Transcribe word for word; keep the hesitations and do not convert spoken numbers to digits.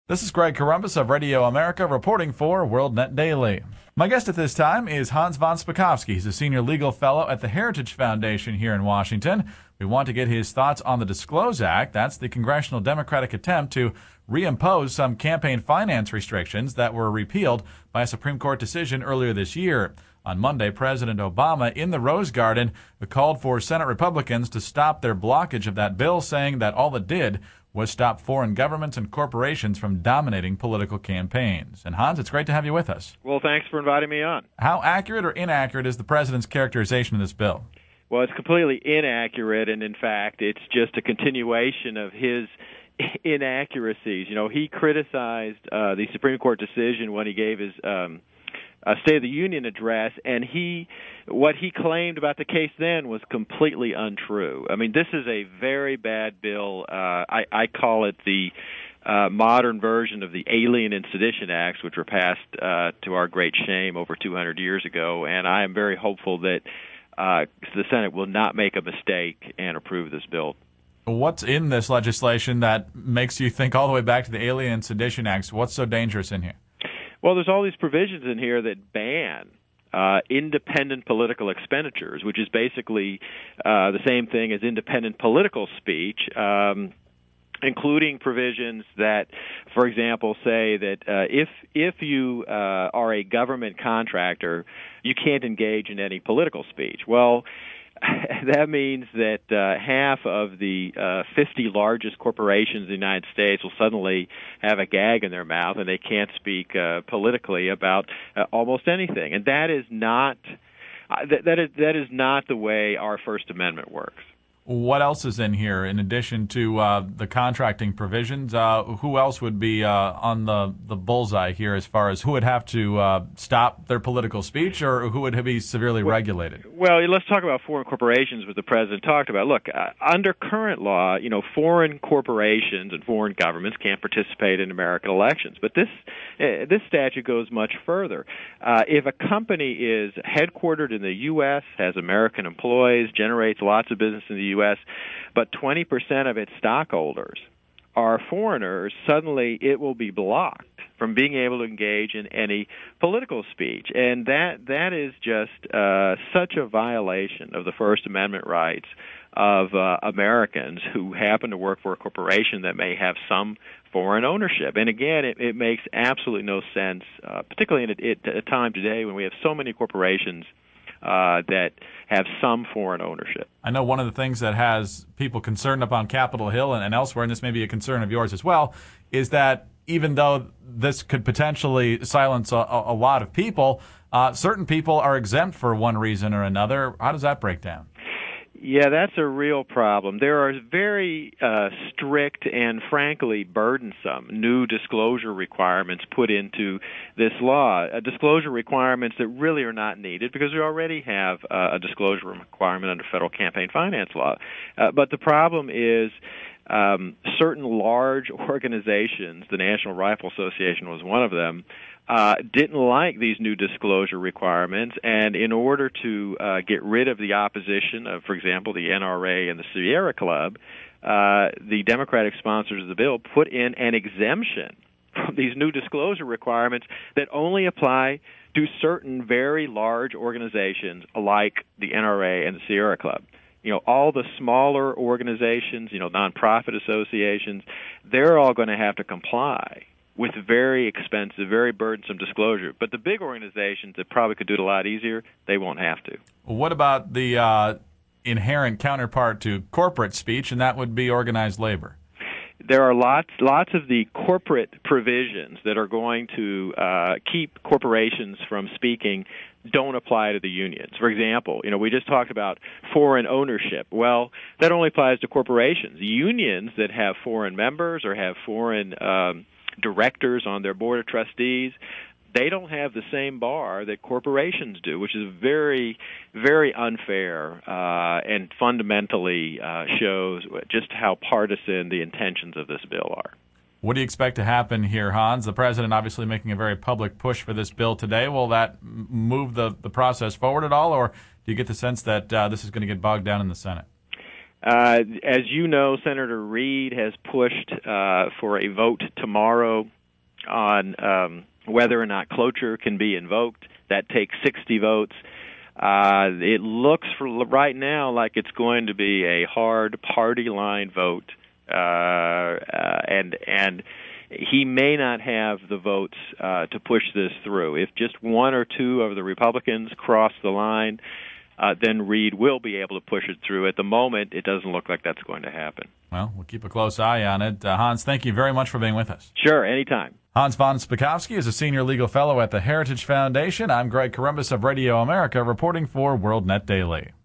This is Greg Corombos of Radio America reporting for WorldNet Daily. My guest at this time is Hans von Spakovsky. He's a senior legal fellow at the Heritage Foundation here in Washington. We want to get his thoughts on the Disclose Act. That's the congressional Democratic attempt to reimpose some campaign finance restrictions that were repealed by a Supreme Court decision earlier this year. On Monday, President Obama in the Rose Garden called for Senate Republicans to stop their blockage of that bill, saying that all it did was stop foreign governments and corporations from dominating political campaigns. And Hans, it's great to have you with us. Well, thanks for inviting me on. How accurate or inaccurate is the president's characterization of this bill? Well, it's completely inaccurate, and in fact, it's just a continuation of his inaccuracies. You know, he criticized uh, the Supreme Court decision when he gave his um, uh, State of the Union address, and he, what he claimed about the case then was completely untrue. I mean, this is a very bad bill. Uh, I, I call it the uh, modern version of the Alien and Sedition Acts, which were passed uh, to our great shame over two hundred years ago, and I am very hopeful that uh, the Senate will not make a mistake and approve this bill. What's in this legislation that makes you think all the way back to the Alien and Sedition Acts? What's so dangerous in here? Well, there's all these provisions in here that ban uh, independent political expenditures, which is basically uh, the same thing as independent political speech, um, including provisions that, for example, say that uh, if if you uh, are a government contractor, you can't engage in any political speech. Well, that means that uh, half of the uh, fifty largest corporations in the United States will suddenly have a gag in their mouth and they can't speak uh, politically about uh, almost anything. And that is not uh, that, that is that is not the way our First Amendment works. What else is in here in addition to uh, the contracting provisions? Uh, who else would be uh, on the, the bullseye here as far as who would have to uh, stop their political speech or who would be severely well, regulated? Well, let's talk about foreign corporations, what the president talked about. Look, uh, under current law, you know, foreign corporations and foreign governments can't participate in American elections. But this uh, this statute goes much further. Uh, if a company is headquartered in the U S, has American employees, generates lots of business in the U S, but twenty percent of its stockholders are foreigners, suddenly it will be blocked from being able to engage in any political speech. And that that is just uh, such a violation of the First Amendment rights of uh, Americans who happen to work for a corporation that may have some foreign ownership. And again, it, it makes absolutely no sense, uh, particularly in a, at a time today when we have so many corporations Uh, that have some foreign ownership. I know one of the things that has people concerned up on Capitol Hill and, and elsewhere, and this may be a concern of yours as well, is that even though this could potentially silence a, a lot of people, uh, certain people are exempt for one reason or another. How does that break down? Yeah, that's a real problem. There are very uh, strict and, frankly, burdensome new disclosure requirements put into this law, uh, disclosure requirements that really are not needed because we already have uh, a disclosure requirement under federal campaign finance law. Uh, but the problem is um, certain large organizations, the National Rifle Association was one of them, Uh, didn't like these new disclosure requirements, and in order to uh, get rid of the opposition of, for example, the N R A and the Sierra Club, uh, the Democratic sponsors of the bill put in an exemption from these new disclosure requirements that only apply to certain very large organizations like the N R A and the Sierra Club. You know, all the smaller organizations, you know, nonprofit associations, they're all going to have to comply with very expensive, very burdensome disclosure. But the big organizations that probably could do it a lot easier, they won't have to. What about the uh, inherent counterpart to corporate speech, and that would be organized labor? There are lots lots of the corporate provisions that are going to uh, keep corporations from speaking don't apply to the unions. For example, you know, we just talked about foreign ownership. Well, that only applies to corporations. Unions that have foreign members or have foreign um, directors on their board of trustees, they don't have the same bar that corporations do, which is very, very unfair uh, and fundamentally uh, shows just how partisan the intentions of this bill are. What do you expect to happen here, Hans? The president obviously making a very public push for this bill today. Will that move the, the process forward at all, or do you get the sense that uh, this is going to get bogged down in the Senate? Uh, as you know, Senator Reid has pushed uh, for a vote tomorrow on um, whether or not cloture can be invoked. That takes sixty votes. Uh, it looks for right now like it's going to be a hard party line vote, uh, uh, and and he may not have the votes uh, to push this through. If just one or two of the Republicans cross the line, uh, then Reid will be able to push it through. At the moment, it doesn't look like that's going to happen. Well, we'll keep a close eye on it. Uh, Hans, thank you very much for being with us. Sure, anytime. Hans von Spakovsky is a senior legal fellow at the Heritage Foundation. I'm Greg Corombos of Radio America, reporting for WorldNet Daily.